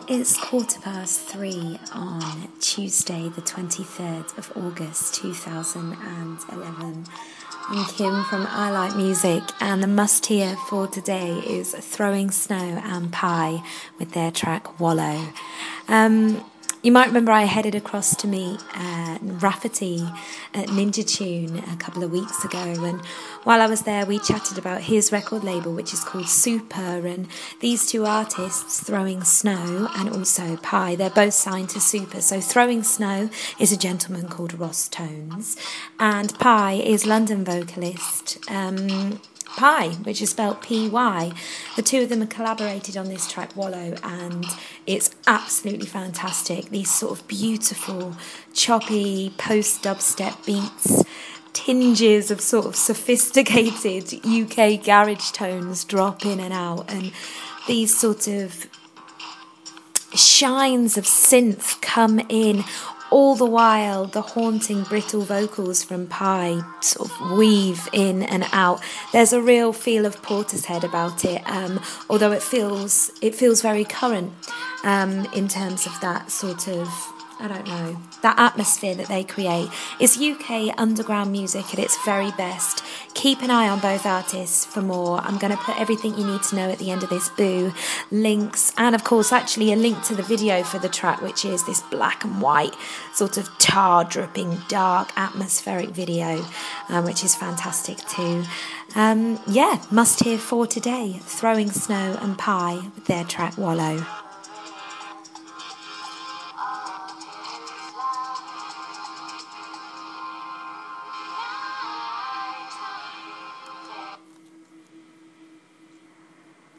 It's 3:15 on Tuesday, the 23rd of August 2011. I'm Kim from I Like Music, and the must-hear for today is Throwing Snow and Pie with their track Wallow. You might remember I headed across to meet Rafferty at Ninja Tune a couple of weeks ago, and while I was there we chatted about his record label, which is called Super, and these two artists, Throwing Snow and also Pie, they're both signed to Super. So Throwing Snow is a gentleman called Ross Tones, and Pie is London vocalist Pie, which is spelled P-Y. The two of them have collaborated on this track Wallow, and it's absolutely fantastic. These sort of beautiful, choppy post-dubstep beats, tinges of sort of sophisticated UK garage tones drop in and out, and these sort of shines of synth come in, all the while the haunting brittle vocals from Pie sort of weave in and out. There's a real feel of Portishead about it, although it feels very current in terms of that sort of, I don't know, that atmosphere that they create. It's UK underground music at its very best. Keep an eye on both artists for more. I'm going to put everything you need to know at the end of this boo, links, and of course actually a link to the video for the track, which is this black and white sort of tar dripping dark atmospheric video, which is fantastic too. Must hear for today, Throwing Snow and Pie with their track Wallow.